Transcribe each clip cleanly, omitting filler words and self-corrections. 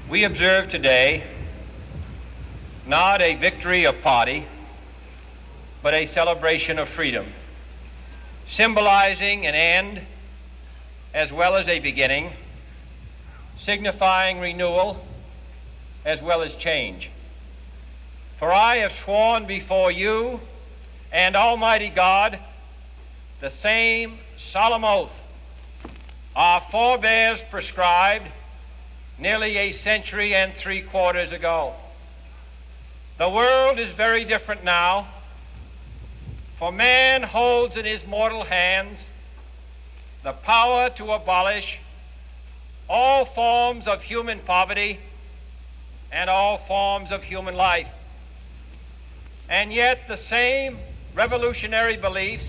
We observe today not a victory of party, but a celebration of freedom, symbolizing an end as well as a beginning, signifying renewal as well as change. For I have sworn before you and Almighty God the same solemn oath our forebears prescribed nearly a century and 3/4 ago. The world is very different now, for man holds in his mortal hands the power to abolish all forms of human poverty and all forms of human life. And yet the same revolutionary beliefs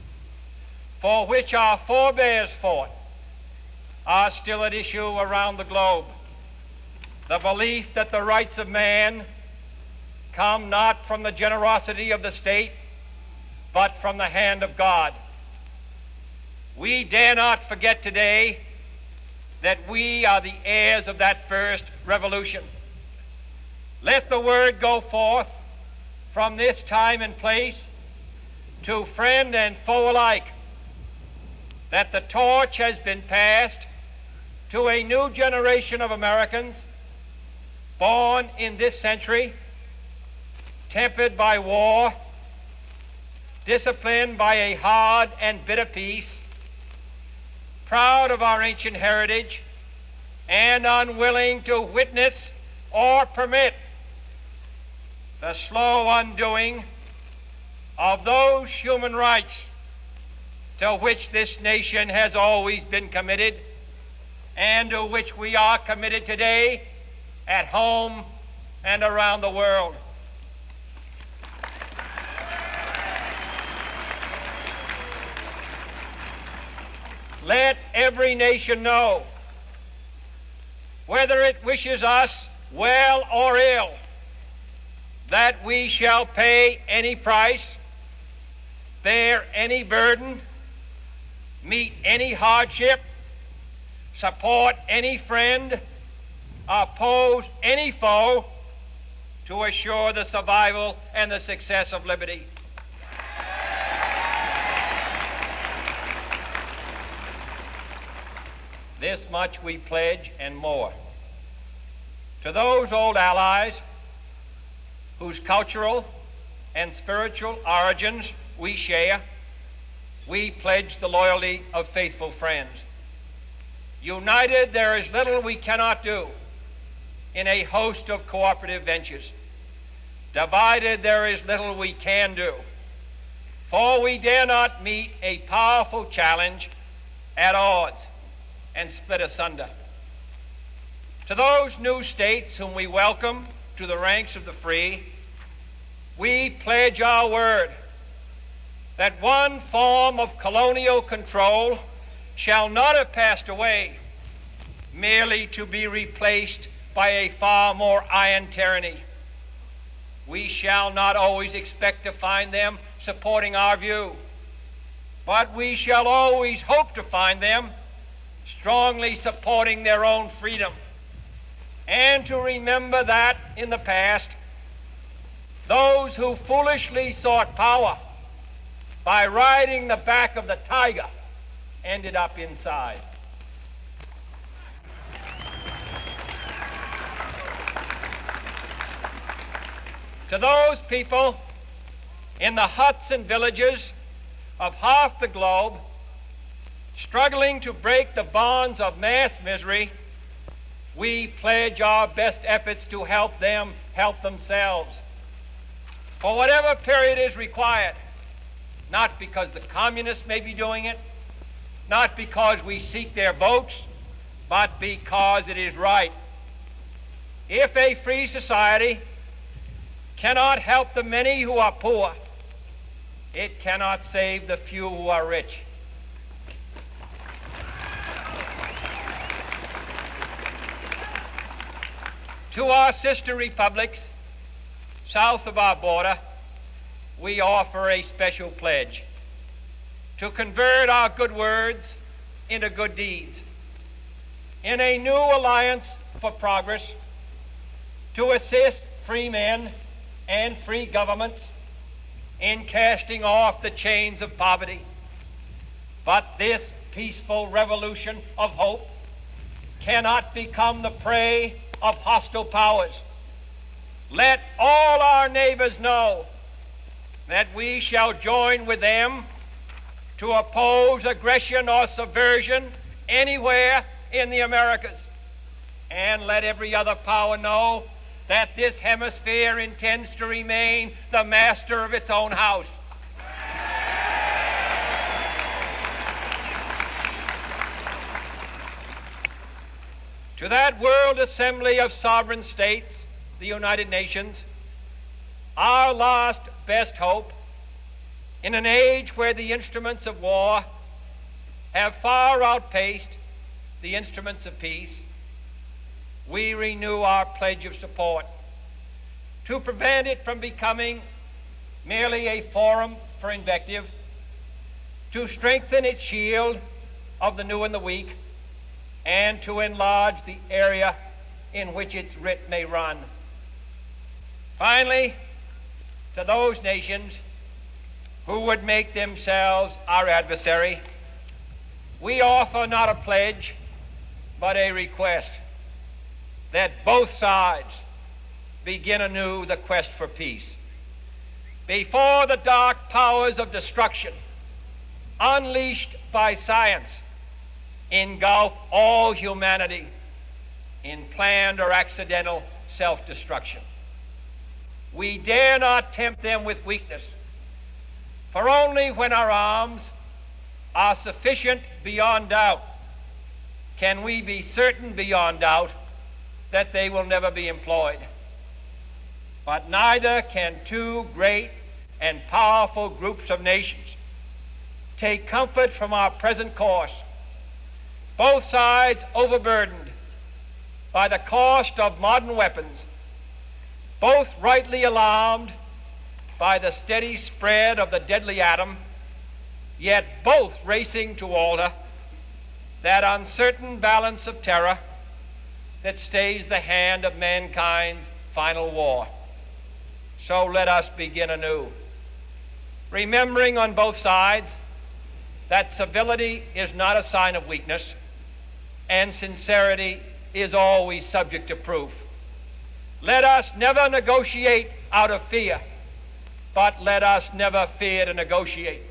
for which our forebears fought are still at issue around the globe. The belief that the rights of man come not from the generosity of the state, but from the hand of God. We dare not forget today that we are the heirs of that first revolution. Let the word go forth from this time and place to friend and foe alike that the torch has been passed to a new generation of Americans born in this century, tempered by war, disciplined by a hard and bitter peace, proud of our ancient heritage, and unwilling to witness or permit the slow undoing of those human rights to which this nation has always been committed and to which we are committed today at home and around the world. Let every nation know, whether it wishes us well or ill, that we shall pay any price, bear any burden, meet any hardship, support any friend, oppose any foe to assure the survival and the success of liberty. This much we pledge and more. To those old allies whose cultural and spiritual origins we share, we pledge the loyalty of faithful friends. United, there is little we cannot do in a host of cooperative ventures. Divided, there is little we can do, for we dare not meet a powerful challenge at odds and split asunder. To those new states whom we welcome to the ranks of the free, we pledge our word that one form of colonial control shall not have passed away merely to be replaced by a far more iron tyranny. We shall not always expect to find them supporting our view, but we shall always hope to find them strongly supporting their own freedom, and to remember that in the past, those who foolishly sought power by riding the back of the tiger ended up inside. To those people in the huts and villages of half the globe struggling to break the bonds of mass misery, we pledge our best efforts to help them help themselves for whatever period is required, not because the communists may be doing it, not because we seek their votes, but because it is right. If a free society cannot help the many who are poor, it cannot save the few who are rich. To our sister republics south of our border, we offer a special pledge to convert our good words into good deeds. In a new alliance for progress, to assist free men and free governments in casting off the chains of poverty. But this peaceful revolution of hope cannot become the prey of hostile powers. Let all our neighbors know that we shall join with them to oppose aggression or subversion anywhere in the Americas. And let every other power know that this hemisphere intends to remain the master of its own house. To that World Assembly of Sovereign States, the United Nations, our last best hope, in an age where the instruments of war have far outpaced the instruments of peace, we renew our pledge of support to prevent it from becoming merely a forum for invective, to strengthen its shield of the new and the weak, and to enlarge the area in which its writ may run. Finally, to those nations who would make themselves our adversary, we offer not a pledge, but a request that both sides begin anew the quest for peace. Before the dark powers of destruction, unleashed by science, engulf all humanity in planned or accidental self-destruction. We dare not tempt them with weakness, for only when our arms are sufficient beyond doubt can we be certain beyond doubt that they will never be employed. But neither can two great and powerful groups of nations take comfort from our present course, both sides overburdened by the cost of modern weapons, both rightly alarmed by the steady spread of the deadly atom, yet both racing to alter that uncertain balance of terror that stays the hand of mankind's final war. So let us begin anew, remembering on both sides that civility is not a sign of weakness, and sincerity is always subject to proof. Let us never negotiate out of fear, but let us never fear to negotiate.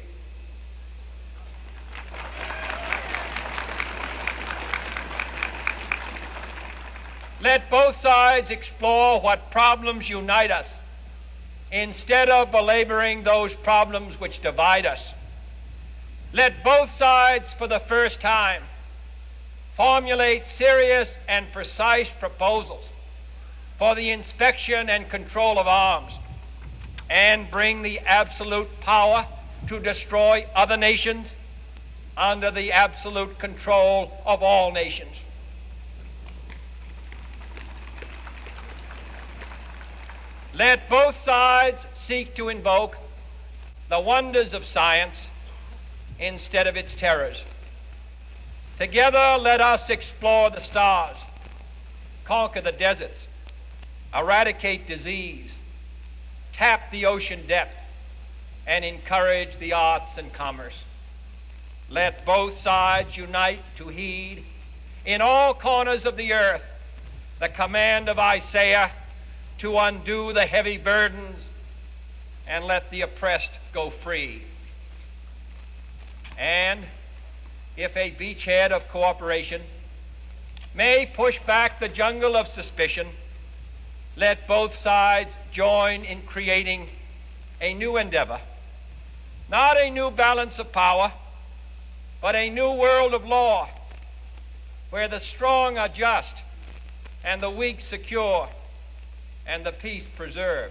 Let both sides explore what problems unite us, instead of belaboring those problems which divide us. Let both sides, for the first time, formulate serious and precise proposals for the inspection and control of arms, and bring the absolute power to destroy other nations under the absolute control of all nations. Let both sides seek to invoke the wonders of science instead of its terrors. Together, let us explore the stars, conquer the deserts, eradicate disease, tap the ocean depths, and encourage the arts and commerce. Let both sides unite to heed in all corners of the earth the command of Isaiah to undo the heavy burdens and let the oppressed go free. And if a beachhead of cooperation may push back the jungle of suspicion, let both sides join in creating a new endeavor, not a new balance of power, but a new world of law, where the strong are just and the weak secure and the peace preserved.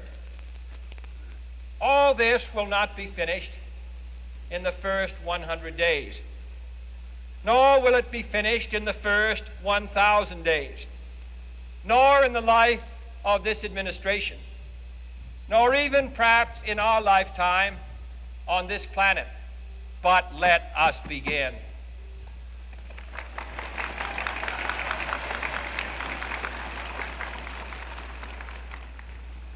All this will not be finished in the first 100 days, nor will it be finished in the first 1,000 days, nor in the life of this administration, nor even perhaps in our lifetime on this planet. But let us begin.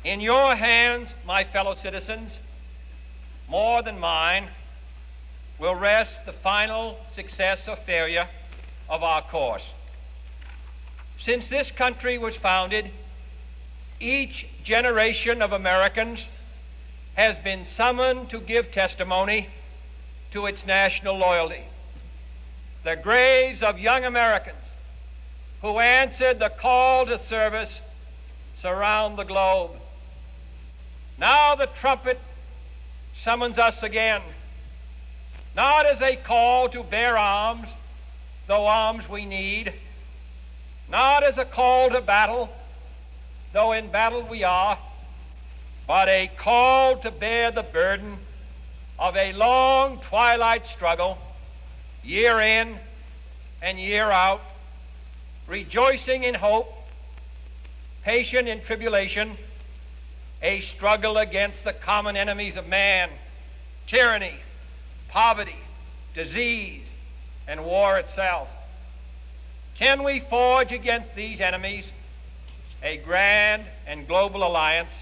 In your hands, my fellow citizens, more than mine, will rest the final success or failure of our course. Since this country was founded, each generation of Americans has been summoned to give testimony to its national loyalty. The graves of young Americans who answered the call to service surround the globe. Now the trumpet summons us again, not as a call to bear arms, though arms we need, not as a call to battle, though in battle we are, but a call to bear the burden of a long twilight struggle, year in and year out, rejoicing in hope, patient in tribulation, a struggle against the common enemies of man, tyranny, poverty, disease, and war itself. Can we forge against these enemies a grand and global alliance,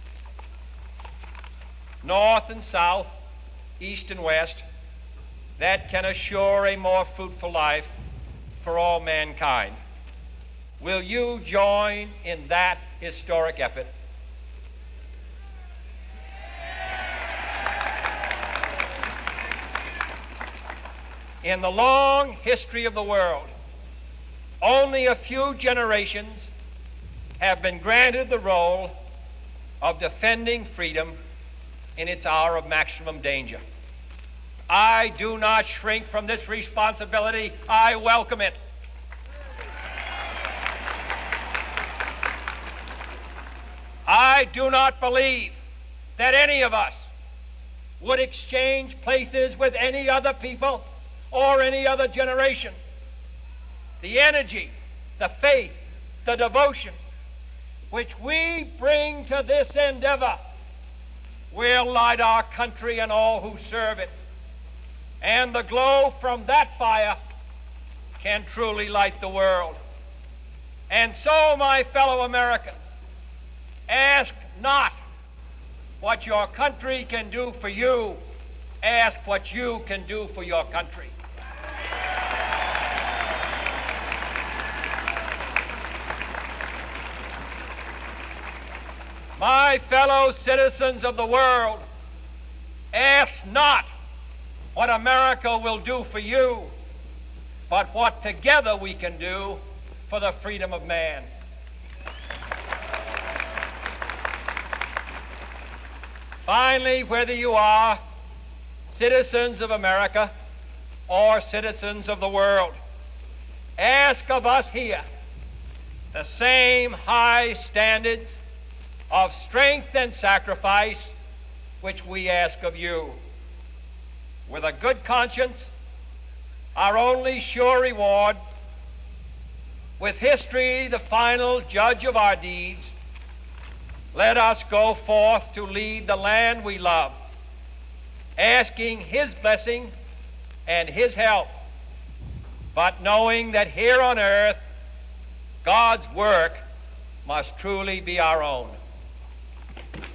north and south, east and west, that can assure a more fruitful life for all mankind? Will you join in that historic effort? In the long history of the world, only a few generations have been granted the role of defending freedom in its hour of maximum danger. I do not shrink from this responsibility. I welcome it. I do not believe that any of us would exchange places with any other people or any other generation. The energy, the faith, the devotion which we bring to this endeavor will light our country and all who serve it. And the glow from that fire can truly light the world. And so, my fellow Americans, ask not what your country can do for you. Ask what you can do for your country. My fellow citizens of the world, ask not what America will do for you, but what together we can do for the freedom of man. Finally, whether you are citizens of America or citizens of the world, ask of us here the same high standards of strength and sacrifice which we ask of you. With a good conscience, our only sure reward, with history the final judge of our deeds, let us go forth to lead the land we love, asking His blessing and His help, but knowing that here on earth God's work must truly be our own.